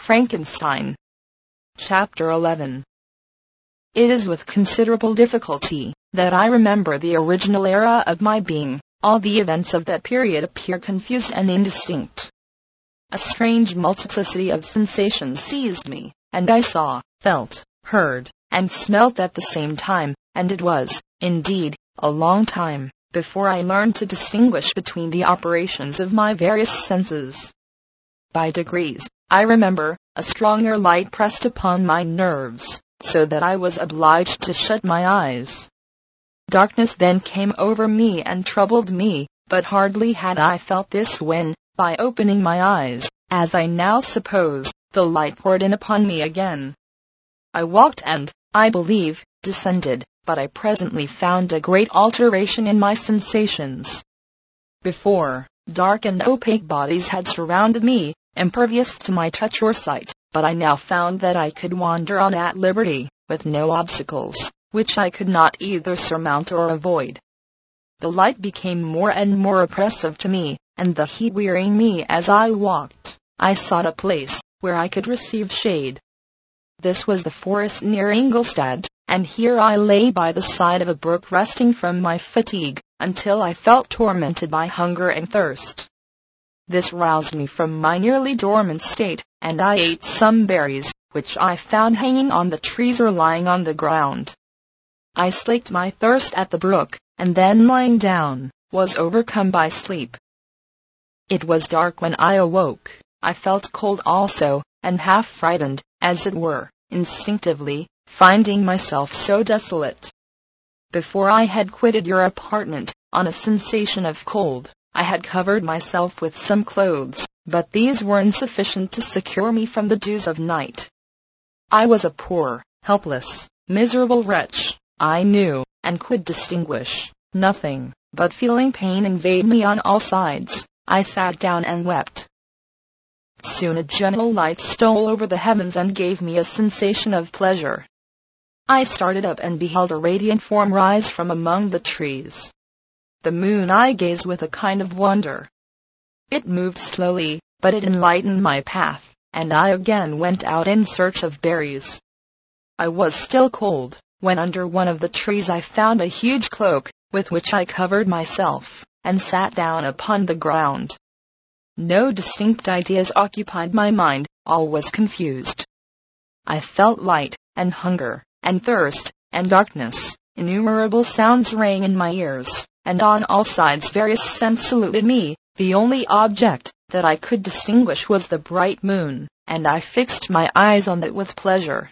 Frankenstein. Chapter 11. It is with considerable difficulty that I remember the original era of my being. All the events of that period appear confused and indistinct. A strange multiplicity of sensations seized me, and I saw, felt, heard, and smelt at the same time, and it was, indeed, a long time before I learned to distinguish between the operations of my various senses. By degrees, I remember, a stronger light pressed upon my nerves, so that I was obliged to shut my eyes. Darkness then came over me and troubled me, but hardly had I felt this when, by opening my eyes, as I now suppose, the light poured in upon me again. I walked and, I believe, descended, but I presently found a great alteration in my sensations. Before, dark and opaque bodies had surrounded me, impervious to my touch or sight, but I now found that I could wander on at liberty, with no obstacles, which I could not either surmount or avoid. The light became more and more oppressive to me, and the heat wearying me as I walked, I sought a place where I could receive shade. This was the forest near Ingolstadt, and here I lay by the side of a brook resting from my fatigue, until I felt tormented by hunger and thirst. This roused me from my nearly dormant state, and I ate some berries, which I found hanging on the trees or lying on the ground. I slaked my thirst at the brook, and then lying down, was overcome by sleep. It was dark when I awoke. I felt cold also, and half frightened, as it were, instinctively, finding myself so desolate. Before I had quitted your apartment, on a sensation of cold, I had covered myself with some clothes, but these were insufficient to secure me from the dews of night. I was a poor, helpless, miserable wretch, I knew, and could distinguish nothing, but feeling pain invade me on all sides, I sat down and wept. Soon a gentle light stole over the heavens and gave me a sensation of pleasure. I started up and beheld a radiant form rise from among the trees. The moon I gazed with a kind of wonder. It moved slowly, but it enlightened my path, and I again went out in search of berries. I was still cold, when under one of the trees I found a huge cloak, with which I covered myself, and sat down upon the ground. No distinct ideas occupied my mind, all was confused. I felt light, and hunger, and thirst, and darkness. Innumerable sounds rang in my ears, and on all sides various scents saluted me. The only object that I could distinguish was the bright moon, and I fixed my eyes on it with pleasure.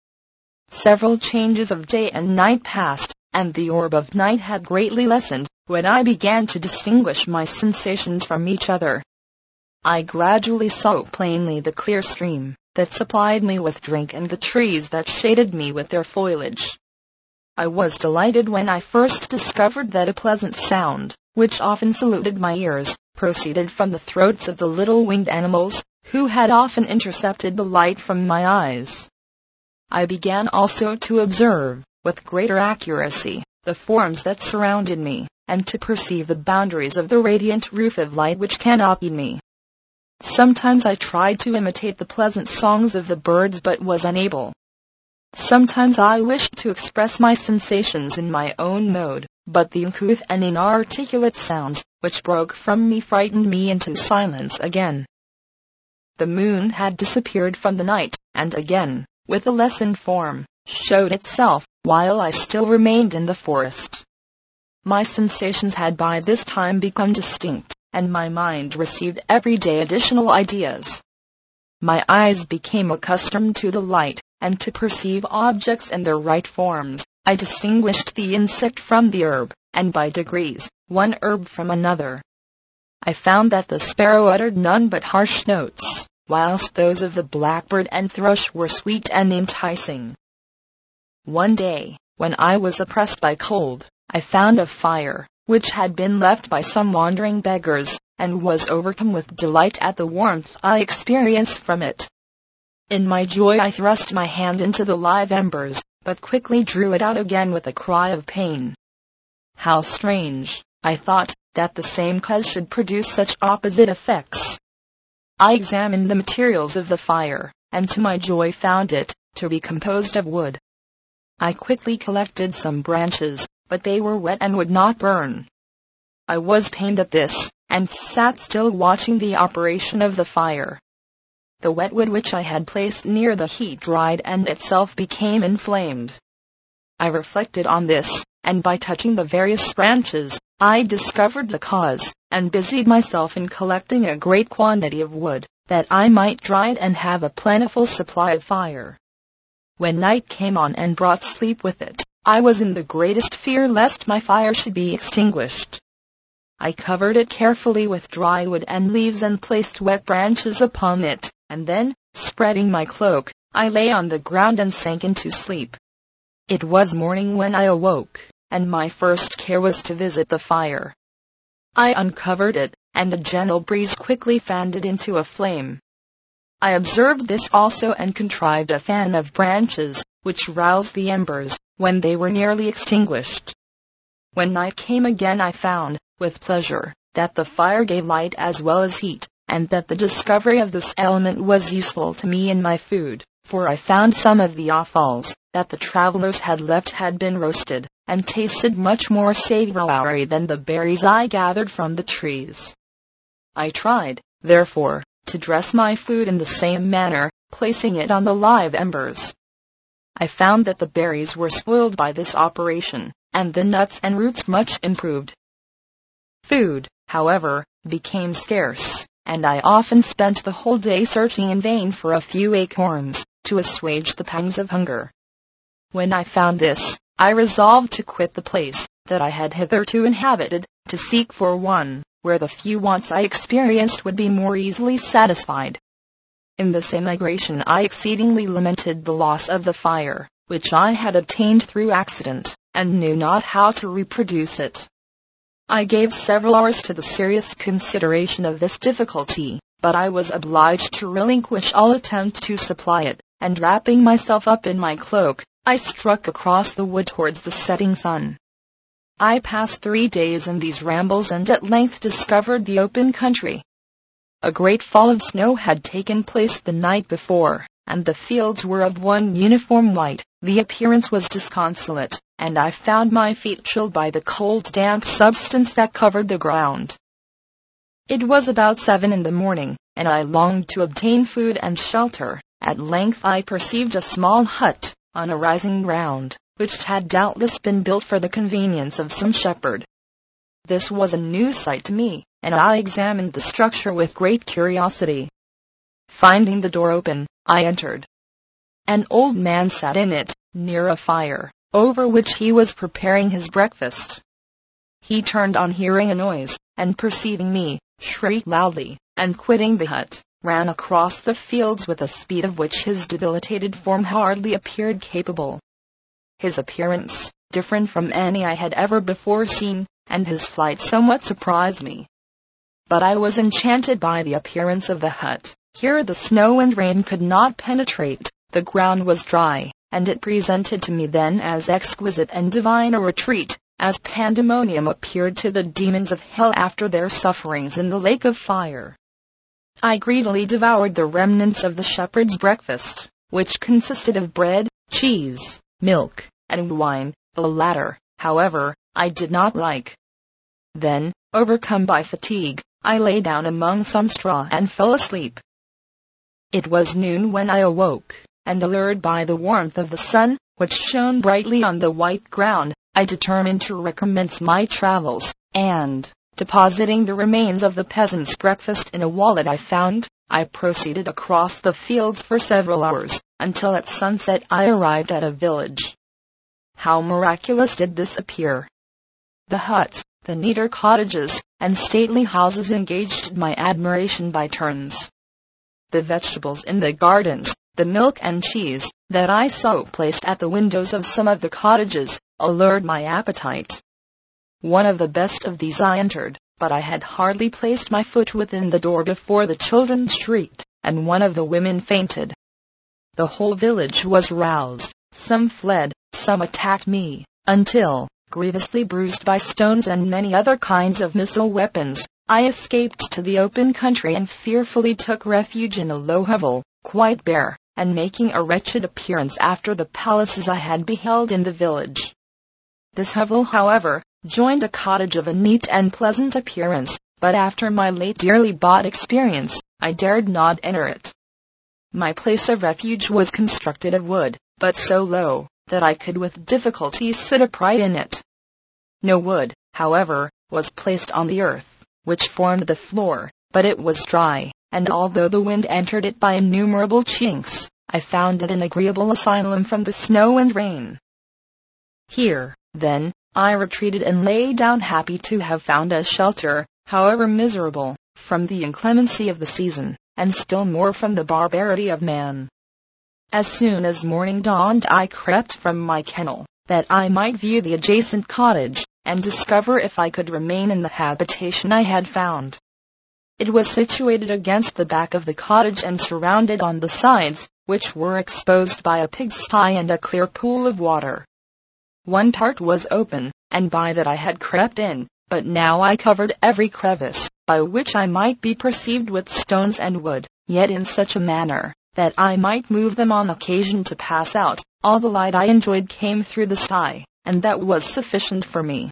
Several changes of day and night passed, and the orb of night had greatly lessened, when I began to distinguish my sensations from each other. I gradually saw plainly the clear stream that supplied me with drink and the trees that shaded me with their foliage. I was delighted when I first discovered that a pleasant sound, which often saluted my ears, proceeded from the throats of the little winged animals, who had often intercepted the light from my eyes. I began also to observe, with greater accuracy, the forms that surrounded me, and to perceive the boundaries of the radiant roof of light which canopied me. Sometimes I tried to imitate the pleasant songs of the birds but was unable. Sometimes I wished to express my sensations in my own mode, but the uncouth and inarticulate sounds which broke from me frightened me into silence again. The moon had disappeared from the night, and again, with a lessened form, showed itself, while I still remained in the forest. My sensations had by this time become distinct, and my mind received every day additional ideas. My eyes became accustomed to the light, and to perceive objects in their right forms. I distinguished the insect from the herb, and by degrees, one herb from another. I found that the sparrow uttered none but harsh notes, whilst those of the blackbird and thrush were sweet and enticing. One day, when I was oppressed by cold, I found a fire, which had been left by some wandering beggars, and was overcome with delight at the warmth I experienced from it. In my joy I thrust my hand into the live embers, but quickly drew it out again with a cry of pain. How strange, I thought, that the same cause should produce such opposite effects. I examined the materials of the fire, and to my joy found it to be composed of wood. I quickly collected some branches, but they were wet and would not burn. I was pained at this, and sat still watching the operation of the fire. The wet wood which I had placed near the heat dried and itself became inflamed. I reflected on this, and by touching the various branches, I discovered the cause, and busied myself in collecting a great quantity of wood, that I might dry it and have a plentiful supply of fire. When night came on and brought sleep with it, I was in the greatest fear lest my fire should be extinguished. I covered it carefully with dry wood and leaves and placed wet branches upon it, and then, spreading my cloak, I lay on the ground and sank into sleep. It was morning when I awoke, and my first care was to visit the fire. I uncovered it, and a gentle breeze quickly fanned it into a flame. I observed this also and contrived a fan of branches, which roused the embers, when they were nearly extinguished. When night came again I found, with pleasure, that the fire gave light as well as heat, and that the discovery of this element was useful to me in my food, for I found some of the offals that the travelers had left had been roasted, and tasted much more savory than the berries I gathered from the trees. I tried, therefore, to dress my food in the same manner, placing it on the live embers. I found that the berries were spoiled by this operation, and the nuts and roots much improved. Food, however, became scarce, and I often spent the whole day searching in vain for a few acorns, to assuage the pangs of hunger. When I found this, I resolved to quit the place that I had hitherto inhabited, to seek for one where the few wants I experienced would be more easily satisfied. In this emigration I exceedingly lamented the loss of the fire, which I had obtained through accident, and knew not how to reproduce it. I gave several hours to the serious consideration of this difficulty, but I was obliged to relinquish all attempt to supply it, and wrapping myself up in my cloak, I struck across the wood towards the setting sun. I passed 3 days in these rambles and at length discovered the open country. A great fall of snow had taken place the night before, and the fields were of one uniform white. The appearance was disconsolate, and I found my feet chilled by the cold damp substance that covered the ground. It was about 7 in the morning, and I longed to obtain food and shelter. At length I perceived a small hut, on a rising ground, which had doubtless been built for the convenience of some shepherd. This was a new sight to me, and I examined the structure with great curiosity. Finding the door open, I entered. An old man sat in it, near a fire, over which he was preparing his breakfast. He turned on hearing a noise, and perceiving me, shrieked loudly, and quitting the hut, ran across the fields with a speed of which his debilitated form hardly appeared capable. His appearance, different from any I had ever before seen, and his flight somewhat surprised me. But I was enchanted by the appearance of the hut. Here the snow and rain could not penetrate, the ground was dry, and it presented to me then as exquisite and divine a retreat, as pandemonium appeared to the demons of hell after their sufferings in the lake of fire. I greedily devoured the remnants of the shepherd's breakfast, which consisted of bread, cheese, milk, and wine. The latter, however, I did not like. Then, overcome by fatigue, I lay down among some straw and fell asleep. It was noon when I awoke, and allured by the warmth of the sun, which shone brightly on the white ground, I determined to recommence my travels, and, depositing the remains of the peasant's breakfast in a wallet I found, I proceeded across the fields for several hours, until at sunset I arrived at a village. How miraculous did this appear! The huts, the neater cottages, and stately houses engaged my admiration by turns. The vegetables in the gardens, the milk and cheese, that I saw placed at the windows of some of the cottages, allured my appetite. One of the best of these I entered, but I had hardly placed my foot within the door before the children shrieked, and one of the women fainted. The whole village was roused, some fled, some attacked me, until, grievously bruised by stones and many other kinds of missile weapons, I escaped to the open country and fearfully took refuge in a low hovel, quite bare, and making a wretched appearance after the palaces I had beheld in the village. This hovel, however, joined a cottage of a neat and pleasant appearance, but after my late dearly bought experience, I dared not enter it. My place of refuge was constructed of wood, but so low, that I could with difficulty sit upright in it. No wood, however, was placed on the earth, which formed the floor, but it was dry, and although the wind entered it by innumerable chinks, I found it an agreeable asylum from the snow and rain. Here, then, I retreated and lay down, happy to have found a shelter, however miserable, from the inclemency of the season, and still more from the barbarity of man. As soon as morning dawned, I crept from my kennel, that I might view the adjacent cottage, and discover if I could remain in the habitation I had found. It was situated against the back of the cottage and surrounded on the sides, which were exposed by a pigsty and a clear pool of water. One part was open, and by that I had crept in, but now I covered every crevice, by which I might be perceived, with stones and wood, yet in such a manner that I might move them on occasion to pass out. All the light I enjoyed came through the sty, and that was sufficient for me.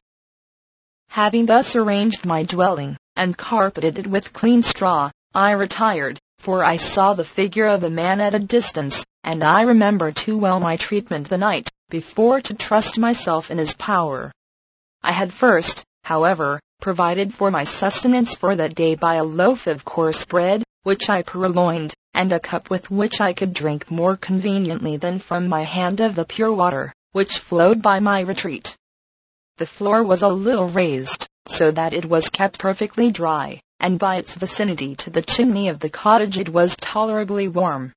Having thus arranged my dwelling, and carpeted it with clean straw, I retired, for I saw the figure of a man at a distance, and I remember too well my treatment the night before to trust myself in his power. I had first, however, provided for my sustenance for that day by a loaf of coarse bread, which I purloined, and a cup with which I could drink more conveniently than from my hand of the pure water, which flowed by my retreat. The floor was a little raised, so that it was kept perfectly dry, and by its vicinity to the chimney of the cottage it was tolerably warm.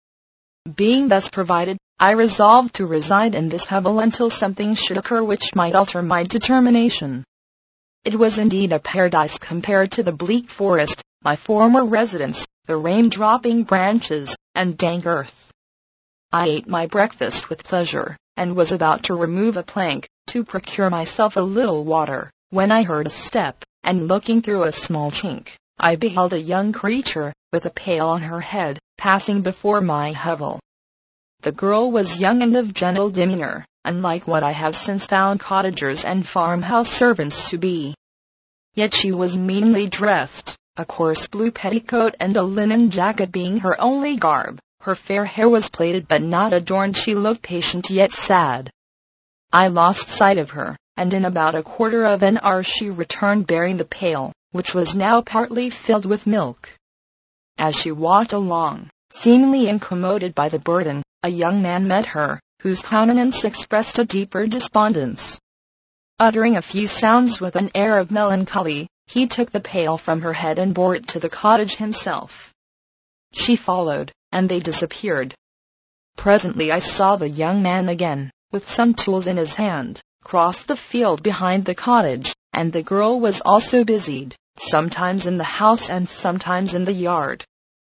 Being thus provided, I resolved to reside in this hovel until something should occur which might alter my determination. It was indeed a paradise compared to the bleak forest, my former residence, the rain-dropping branches, and dank earth. I ate my breakfast with pleasure, and was about to remove a plank, to procure myself a little water, when I heard a step, and looking through a small chink, I beheld a young creature, with a pail on her head, passing before my hovel. The girl was young and of gentle demeanor, unlike what I have since found cottagers and farmhouse servants to be. Yet she was meanly dressed, a coarse blue petticoat and a linen jacket being her only garb. Her fair hair was plaited but not adorned. She looked patient yet sad. I lost sight of her, and in about a quarter of an hour she returned bearing the pail, which was now partly filled with milk. As she walked along, seemingly incommoded by the burden, a young man met her, whose countenance expressed a deeper despondence. Uttering a few sounds with an air of melancholy, he took the pail from her head and bore it to the cottage himself. She followed, and they disappeared. Presently I saw the young man again, with some tools in his hand, cross the field behind the cottage, and the girl was also busied, sometimes in the house and sometimes in the yard.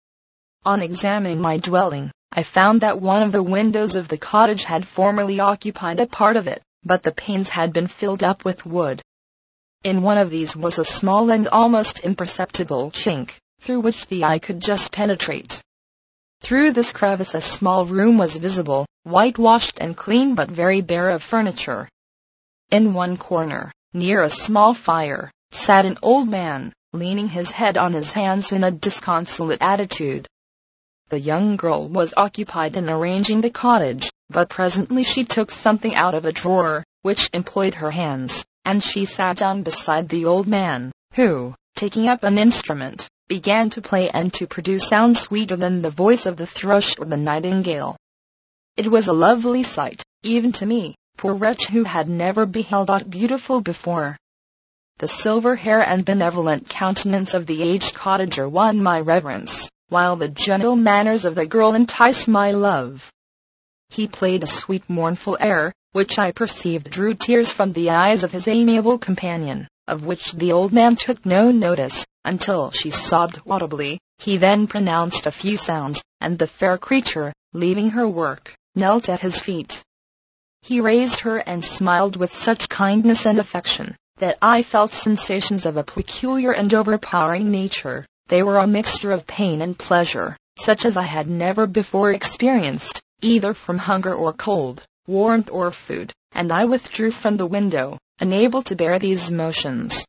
On examining my dwelling, I found that one of the windows of the cottage had formerly occupied a part of it, but the panes had been filled up with wood. In one of these was a small and almost imperceptible chink, through which the eye could just penetrate. Through this crevice a small room was visible, whitewashed and clean but very bare of furniture. In one corner, near a small fire, sat an old man, leaning his head on his hands in a disconsolate attitude. The young girl was occupied in arranging the cottage, but presently she took something out of a drawer, which employed her hands, and she sat down beside the old man, who, taking up an instrument, began to play and to produce sounds sweeter than the voice of the thrush or the nightingale. It was a lovely sight, even to me, poor wretch who had never beheld aught beautiful before. The silver hair and benevolent countenance of the aged cottager won my reverence, while the gentle manners of the girl enticed my love. He played a sweet mournful air, which I perceived drew tears from the eyes of his amiable companion, of which the old man took no notice, until she sobbed audibly. He then pronounced a few sounds, and the fair creature, leaving her work, knelt at his feet. He raised her and smiled with such kindness and affection, that I felt sensations of a peculiar and overpowering nature. They were a mixture of pain and pleasure, such as I had never before experienced, either from hunger or cold, warmth or food, and I withdrew from the window, unable to bear these emotions.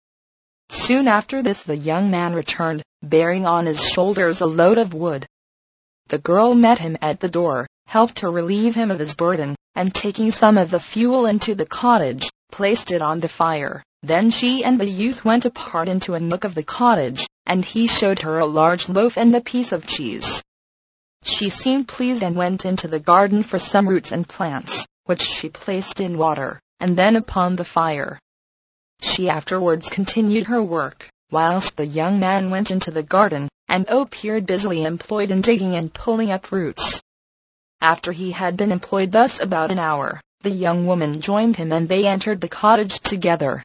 Soon after this the young man returned, bearing on his shoulders a load of wood. The girl met him at the door, helped to relieve him of his burden, and taking some of the fuel into the cottage, placed it on the fire. Then she and the youth went apart into a nook of the cottage, and he showed her a large loaf and a piece of cheese. She seemed pleased and went into the garden for some roots and plants, which she placed in water, and then upon the fire. She afterwards continued her work, whilst the young man went into the garden, and appeared busily employed in digging and pulling up roots. After he had been employed thus about an hour, the young woman joined him and they entered the cottage together.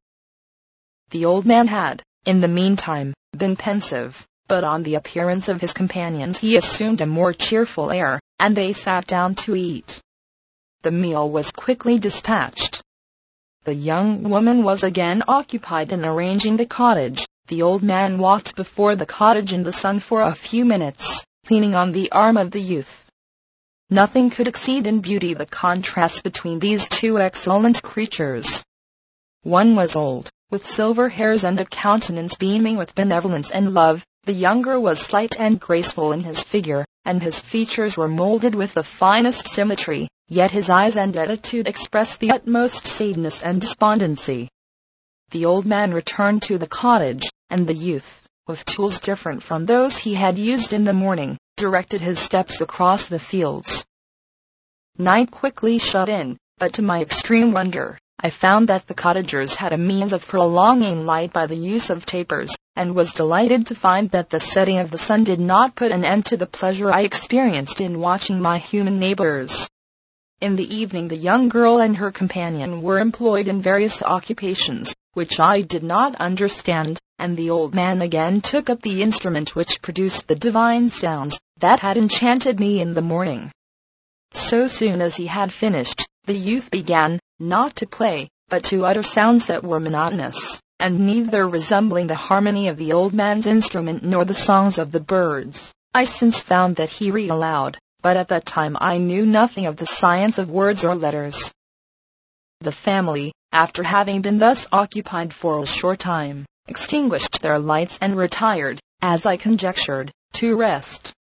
The old man had, in the meantime, been pensive, but on the appearance of his companions he assumed a more cheerful air, and they sat down to eat. The meal was quickly dispatched. The young woman was again occupied in arranging the cottage. The old man walked before the cottage in the sun for a few minutes, leaning on the arm of the youth. Nothing could exceed in beauty the contrast between these two excellent creatures. One was old, with silver hairs and a countenance beaming with benevolence and love. The younger was slight and graceful in his figure, and his features were molded with the finest symmetry, yet his eyes and attitude expressed the utmost sadness and despondency. The old man returned to the cottage, and the youth, with tools different from those he had used in the morning, directed his steps across the fields. Night quickly shut in, but to my extreme wonder, I found that the cottagers had a means of prolonging light by the use of tapers, and was delighted to find that the setting of the sun did not put an end to the pleasure I experienced in watching my human neighbors. In the evening the young girl and her companion were employed in various occupations, which I did not understand, and the old man again took up the instrument which produced the divine sounds that had enchanted me in the morning. So soon as he had finished, the youth began, not to play, but to utter sounds that were monotonous, and neither resembling the harmony of the old man's instrument nor the songs of the birds. I since found that he read aloud, but at that time I knew nothing of the science of words or letters. The family, after having been thus occupied for a short time, extinguished their lights and retired, as I conjectured, to rest.